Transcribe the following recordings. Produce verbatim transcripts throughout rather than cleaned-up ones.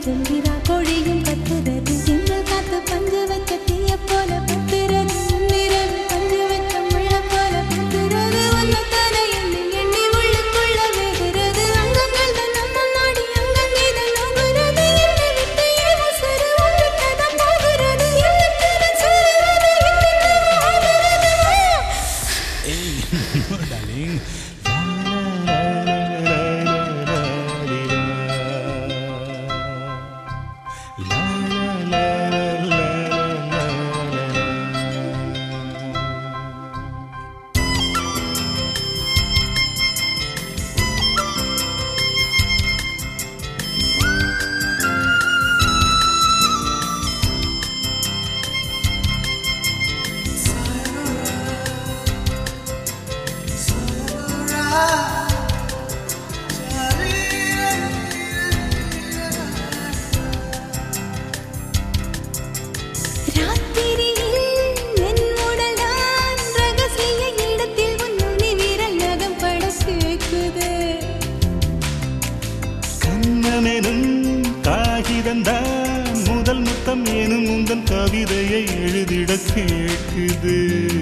செல்கிறா கோழியும் கத்துறது செங்கல் காத்து பஞ்சு வச்ச தீய போல பத்துறது நிறவு பஞ்சு வச்ச முள்ள போல பத்துறது ஒன்னத்தானே எண்ணி எண்ணி உள்ளுக்குள்ள வேகிறது அங்கங்கள் தான் நம்ம நாடி அங்கங்கேதான் நோகுறது என்னை விட்டு ஏன் உசுறு உன்கிட்டதான் போகிறது என்னத்தின சொல்லுறது என்னென்னவோ ஆகுறது Hey, darling. முதல் முத்தம் ஏனும் உந்தன் கவிதையை எழுதிட கேட்குது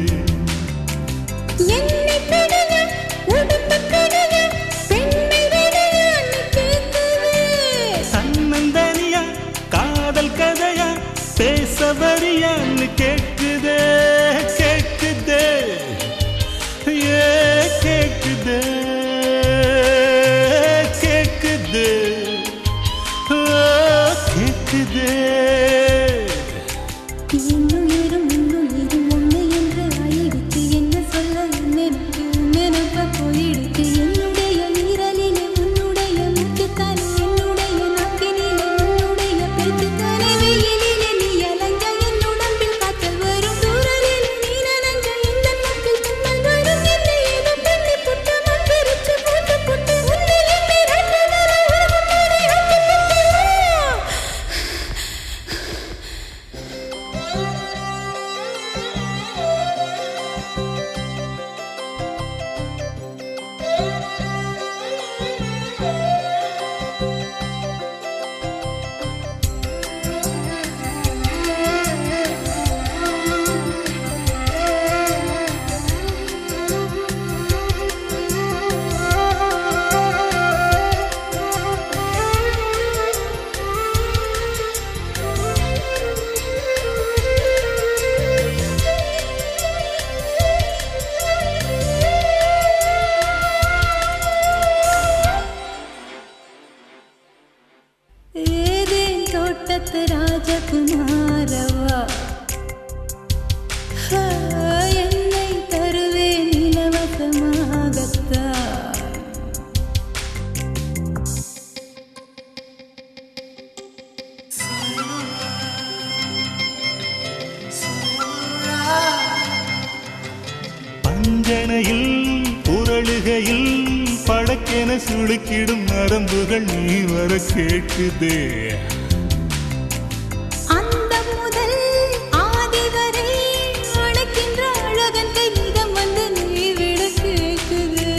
தன்னந்தனியா காதல் கதையா பேச வரியான்னு கேட்குதே கேட்குதே ஏ கேட்குதே கேட்குதே இன்னுயிரும் இன்னுயிரும் ஒன்று என்று ஆயிடுச்சு என்ன சொல்ல நினைப்பு நினைப்ப போயிடுச்சு என்னுடைய நீரலிலே உன்னுடைய முத்துத்தானே என்னுடைய நாக்கினிலே உன்னுடைய பேச்சுத்தானே வெயிலிலே நீ அலைஞ்ச என் உடம்பில் காய்ச்சல் வரும் தூரலிலே நீ நனைஞ்ச இந்த மூக்கில் தும்மல் வரும் என்னை ஏதோ பண்ணி புட்டு மந்திரிச்சு போட்டு புட்டு உன்னில் என்னை ரெண்டு தரம் ஒரு முன்னாடி ஆக்கி ஏதேன் தோட்டத்து ராஜகுமாரவா என்னை தருவேன் இலவசமாகத்தான் பஞ்சனையில் புரளுகையில் படக்கென சுளுக்கிடும் நரம்புகள் நீ வர கேட்குதே அந்த முதல் ஆதி வரை அழைக்கின்ற அழகன் கைதம் வந்து நீ விட கேட்குது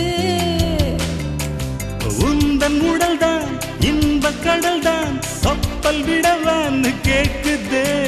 உந்தன் உடல்தான் இன்ப கடல்தான் கப்பல் விடவான்னு கேட்குதே